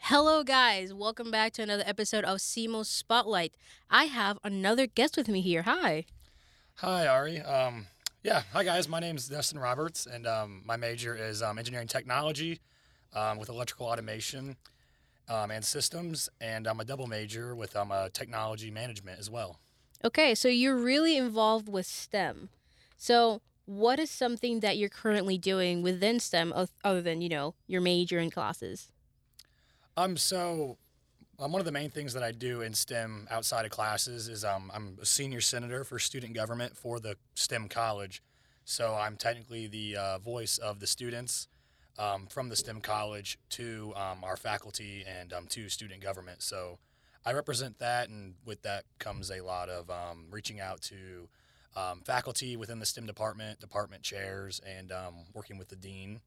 Hello, guys. Welcome back to another episode of SEMO Spotlight. I have another guest with me here. Hi. Hi, Ari. Hi guys. My name is Dustin Roberts, and my major is engineering technology with electrical automation and systems, and I'm a double major with technology management as well. Okay, so you're really involved with STEM. So, what is something that you're currently doing within STEM other than, your major and classes? So one of the main things that I do in STEM outside of classes is I'm a senior senator for student government for the STEM college. So I'm technically the voice of the students from the STEM college to our faculty and to student government. So I represent that, and with that comes a lot of reaching out to faculty within the STEM department, department chairs, and working with the dean.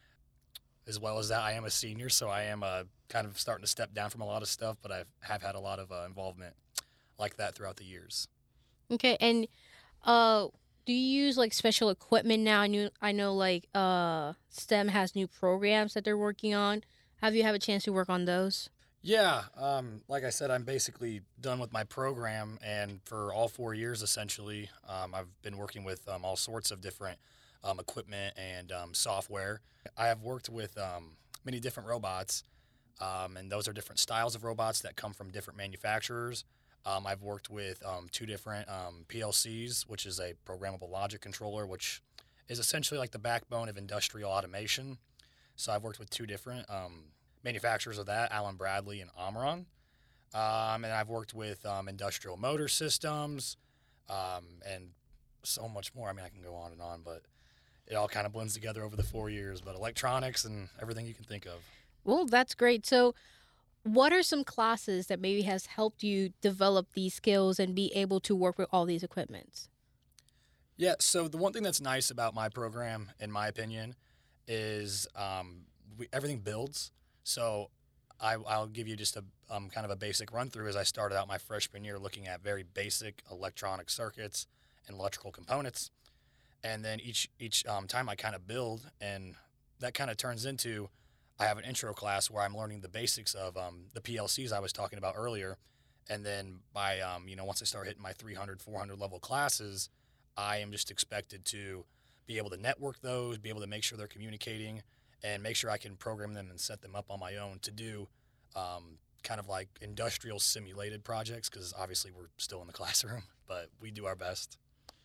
As well as that, I am a senior, so I am kind of starting to step down from a lot of stuff, but I have had a lot of involvement like that throughout the years. Okay, and uh do you use like special equipment now? I know like STEM has new programs that they're working on. Have you had a chance to work on those? Yeah, like I said, I'm basically done with my program, and for all 4 years, essentially, I've been working with all sorts of different equipment and software. I have worked with many different robots, and those are different styles of robots that come from different manufacturers. I've worked with two different PLCs, which is a programmable logic controller, which is essentially like the backbone of industrial automation. So I've worked with two different manufacturers of that, Allen Bradley and Omron. And I've worked with industrial motor systems and so much more. I mean, I can go on, but it all kind of blends together over the 4 years. But electronics and everything you can think of. Well, that's great. So, what are some classes that maybe has helped you develop these skills and be able to work with all these equipments? Yeah, so the one thing that's nice about my program, in my opinion, is everything builds. So I'll give you just a kind of a basic run through. As I started out my freshman year looking at very basic electronic circuits and electrical components, and then each time I kind of build, and that kind of turns into I have an intro class where I'm learning the basics of the PLCs I was talking about earlier, and then by once I start hitting my 300, 400 level classes, I am just expected to be able to network those, be able to make sure they're communicating, and make sure I can program them and set them up on my own to do kind of like industrial simulated projects, because obviously we're still in the classroom, but we do our best.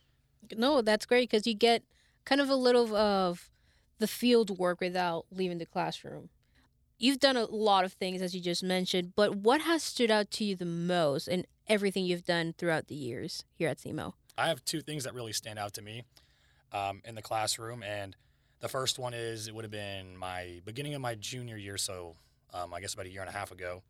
No, that's great because you get kind of a little of the field work without leaving the classroom. You've done a lot of things, as you just mentioned, but what has stood out to you the most in everything you've done throughout the years here at SEMO? I have two things that really stand out to me in the classroom, and the first one is it would have been my beginning of my junior year, so I guess about a year and a half ago.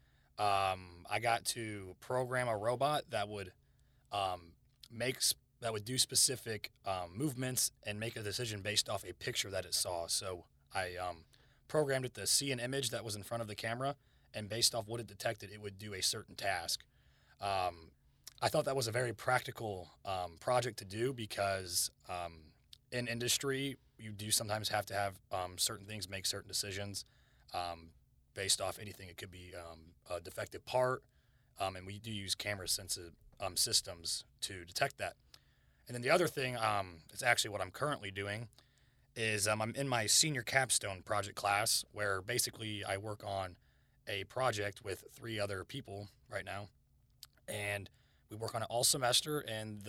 I got to program a robot that would um, that would do specific movements and make a decision based off a picture that it saw. So I programmed it to see an image that was in front of the camera, and based off what it detected, it would do a certain task. Um, I thought that was a very practical project to do because in industry, you do sometimes have to have certain things make certain decisions um, based off anything. It could be a defective part, and we do use camera sensitive systems to detect that. And then the other thing, it's actually what I'm currently doing, is I'm in my senior capstone project class where basically I work on a project with three other people right now, and we work on it all semester, and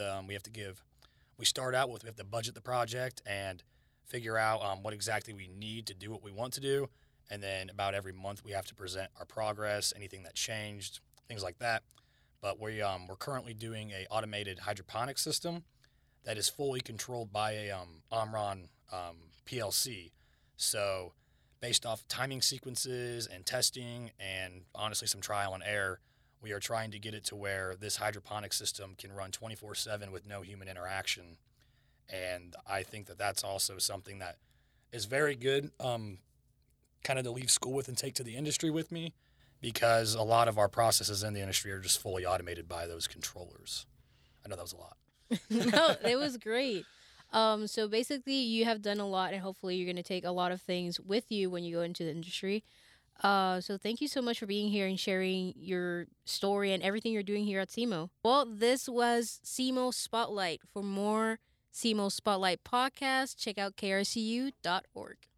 we start out with, we have to budget the project and figure out what exactly we need to do what we want to do. And then about every month, we have to present our progress, anything that changed, things like that. But we're currently doing a automated hydroponic system that is fully controlled by a Omron PLC. So based off timing sequences and testing and honestly some trial and error, we are trying to get it to where this hydroponic system can run 24/7 with no human interaction. And I think that that's also something that is very good, kind of to leave school with and take to the industry with me, because a lot of our processes in the industry are just fully automated by those controllers. I know that was a lot. No, it was great. So basically, you have done a lot, and hopefully, you're going to take a lot of things with you when you go into the industry. So thank you so much for being here and sharing your story and everything you're doing here at SEMO. Well, this was SEMO Spotlight. For more SEMO Spotlight podcasts, check out krcu.org.